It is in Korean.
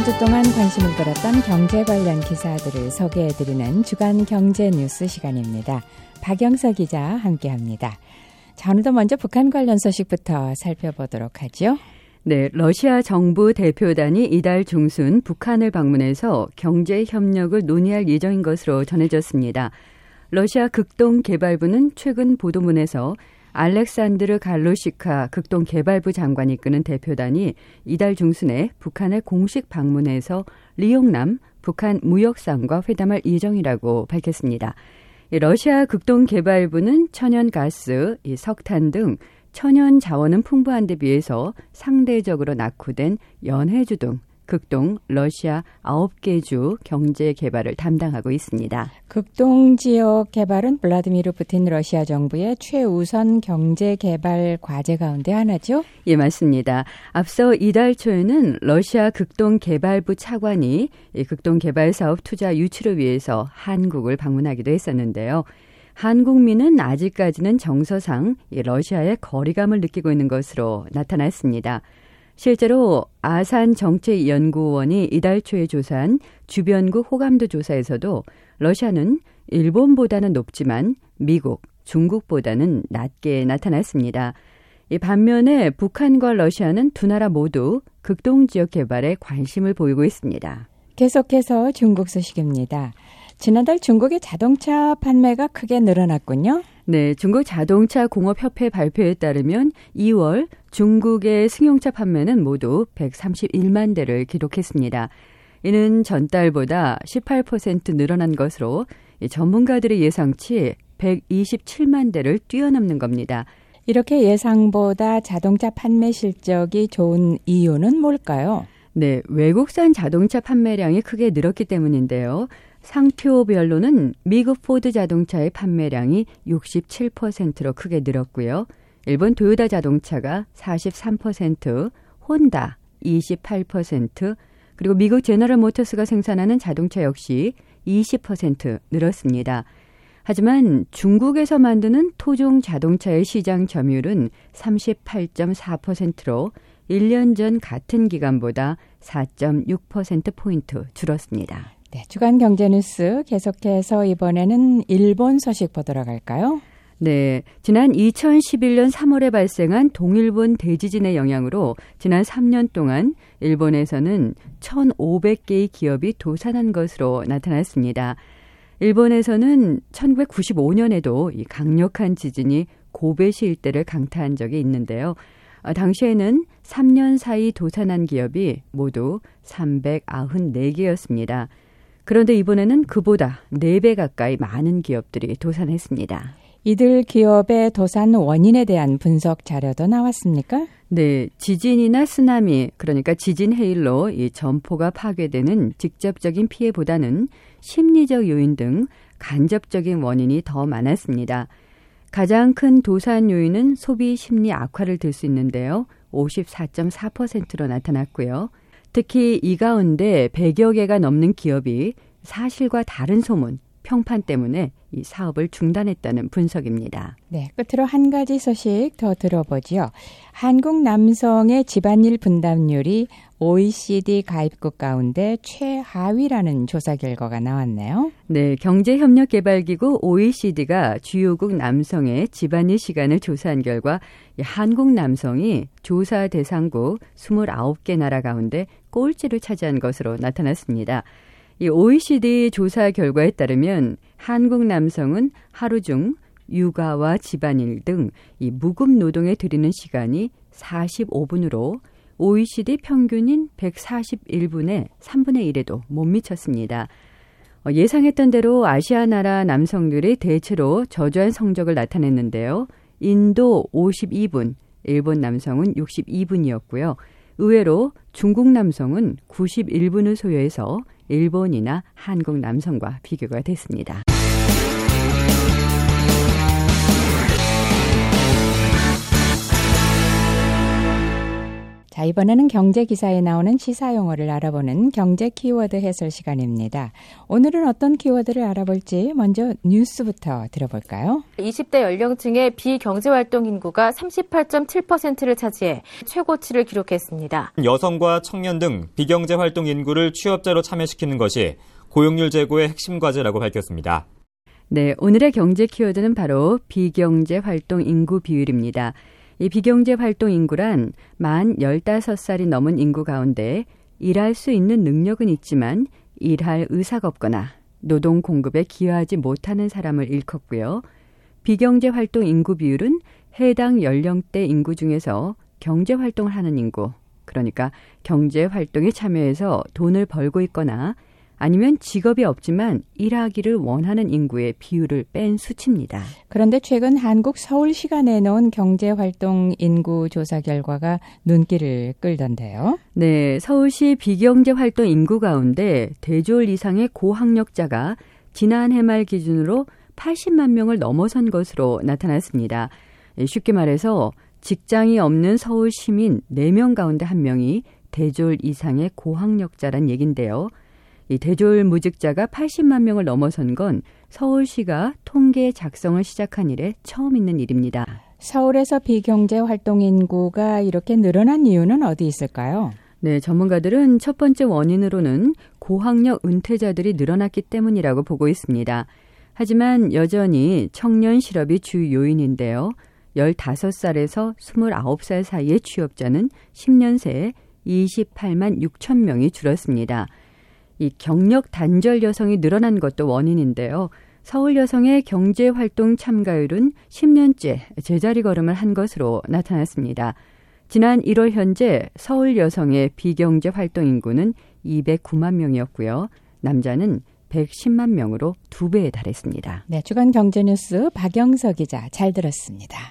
주 동안 관심을 끌었던 경제 관련 기사들을 소개해드리는 주간 경제 뉴스 시간입니다. 박영서 기자 함께합니다. 자, 오늘도 먼저 북한 관련 소식부터 살펴보도록 하죠. 네, 러시아 정부 대표단이 이달 중순 북한을 방문해서 경제 협력을 논의할 예정인 것으로 전해졌습니다. 러시아 극동개발부는 최근 보도문에서 알렉산드르 갈로시카 극동개발부 장관이 이끄는 대표단이 이달 중순에 북한을 공식 방문해서 리용남 북한 무역상과 회담할 예정이라고 밝혔습니다. 러시아 극동개발부는 천연가스, 석탄 등 천연 자원은 풍부한 데 비해서 상대적으로 낙후된 연해주 등 극동 러시아 9개 주 경제 개발을 담당하고 있습니다. 극동 지역 개발은 블라디미르 푸틴 러시아 정부의 최우선 경제 개발 과제 가운데 하나죠? 예, 맞습니다. 앞서 이달 초에는 러시아 극동 개발부 차관이 극동 개발 사업 투자 유치를 위해서 한국을 방문하기도 했었는데요. 한국민은 아직까지는 정서상 러시아의 거리감을 느끼고 있는 것으로 나타났습니다. 실제로 아산정책연구원이 이달 초에 조사한 주변국 호감도 조사에서도 러시아는 일본보다는 높지만 미국, 중국보다는 낮게 나타났습니다. 반면에 북한과 러시아는 두 나라 모두 극동지역 개발에 관심을 보이고 있습니다. 계속해서 중국 소식입니다. 지난달 중국의 자동차 판매가 크게 늘어났군요. 네, 중국 자동차 공업협회 발표에 따르면 2월 중국의 승용차 판매는 모두 131만 대를 기록했습니다. 이는 전달보다 18% 늘어난 것으로 전문가들의 예상치 127만 대를 뛰어넘는 겁니다. 이렇게 예상보다 자동차 판매 실적이 좋은 이유는 뭘까요? 네, 외국산 자동차 판매량이 크게 늘었기 때문인데요. 상표별로는 미국 포드 자동차의 판매량이 67%로 크게 늘었고요. 일본 도요타 자동차가 43%, 혼다 28%, 그리고 미국 제너럴 모터스가 생산하는 자동차 역시 20% 늘었습니다. 하지만 중국에서 만드는 토종 자동차의 시장 점유율은 38.4%로 1년 전 같은 기간보다 4.6%포인트 줄었습니다. 네, 주간 경제뉴스 계속해서 이번에는 일본 소식 보도록 할까요? 네, 지난 2011년 3월에 발생한 동일본 대지진의 영향으로 지난 3년 동안 일본에서는 1,500개의 기업이 도산한 것으로 나타났습니다. 일본에서는 1995년에도 이 강력한 지진이 고베시 일대를 강타한 적이 있는데요. 당시에는 3년 사이 도산한 기업이 모두 394개였습니다. 그런데 이번에는 그보다 4배 가까이 많은 기업들이 도산했습니다. 이들 기업의 도산 원인에 대한 분석 자료도 나왔습니까? 네, 지진이나 쓰나미, 그러니까 지진 해일로 이 점포가 파괴되는 직접적인 피해보다는 심리적 요인 등 간접적인 원인이 더 많았습니다. 가장 큰 도산 요인은 소비 심리 악화를 들 수 있는데요. 54.4%로 나타났고요. 특히 이 가운데 100여 개가 넘는 기업이 사실과 다른 소문, 평판 때문에 이 사업을 중단했다는 분석입니다. 네, 끝으로 한 가지 소식 더 들어보죠. 한국 남성의 집안일 분담률이 OECD 가입국 가운데 최하위라는 조사 결과가 나왔네요. 네, 경제협력개발기구 OECD가 주요국 남성의 집안일 시간을 조사한 결과 한국 남성이 조사 대상국 29개 나라 가운데 꼴찌를 차지한 것으로 나타났습니다. 이 OECD 조사 결과에 따르면 한국 남성은 하루 중 육아와 집안일 등 이 무급 노동에 들이는 시간이 45분으로 OECD 평균인 141분의 3분의 1에도 못 미쳤습니다. 예상했던 대로 아시아 나라 남성들이 대체로 저조한 성적을 나타냈는데요. 인도 52분, 일본 남성은 62분이었고요. 의외로 중국 남성은 91분을 소유해서 일본이나 한국 남성과 비교가 됐습니다. 자, 이번에는 경제 기사에 나오는 시사 용어를 알아보는 경제 키워드 해설 시간입니다. 오늘은 어떤 키워드를 알아볼지 먼저 뉴스부터 들어볼까요? 20대 연령층의 비경제활동 인구가 38.7%를 차지해 최고치를 기록했습니다. 여성과 청년 등 비경제활동 인구를 취업자로 참여시키는 것이 고용률 제고의 핵심 과제라고 밝혔습니다. 네, 오늘의 경제 키워드는 바로 비경제활동 인구 비율입니다. 이 비경제활동 인구란 만 15살이 넘은 인구 가운데 일할 수 있는 능력은 있지만 일할 의사가 없거나 노동 공급에 기여하지 못하는 사람을 일컫고요. 비경제활동 인구 비율은 해당 연령대 인구 중에서 경제활동을 하는 인구, 그러니까 경제활동에 참여해서 돈을 벌고 있거나 아니면 직업이 없지만 일하기를 원하는 인구의 비율을 뺀 수치입니다. 그런데 최근 한국 서울시가 내놓은 경제활동 인구 조사 결과가 눈길을 끌던데요. 네, 서울시 비경제활동 인구 가운데 대졸 이상의 고학력자가 지난해 말 기준으로 80만 명을 넘어선 것으로 나타났습니다. 쉽게 말해서 직장이 없는 서울 시민 4명 가운데 1명이 대졸 이상의 고학력자란 얘긴데요. 이 대졸 무직자가 80만 명을 넘어선 건 서울시가 통계 작성을 시작한 이래 처음 있는 일입니다. 서울에서 비경제 활동 인구가 이렇게 늘어난 이유는 어디 있을까요? 네, 전문가들은 첫 번째 원인으로는 고학력 은퇴자들이 늘어났기 때문이라고 보고 있습니다. 하지만 여전히 청년 실업이 주 요인인데요. 15살에서 29살 사이의 취업자는 10년 새에 28만 6천 명이 줄었습니다. 이 경력 단절 여성이 늘어난 것도 원인인데요. 서울 여성의 경제활동 참가율은 10년째 제자리 걸음을 한 것으로 나타났습니다. 지난 1월 현재 서울 여성의 비경제활동 인구는 209만 명이었고요. 남자는 110만 명으로 2배에 달했습니다. 네, 주간 경제뉴스 박영서 기자 잘 들었습니다.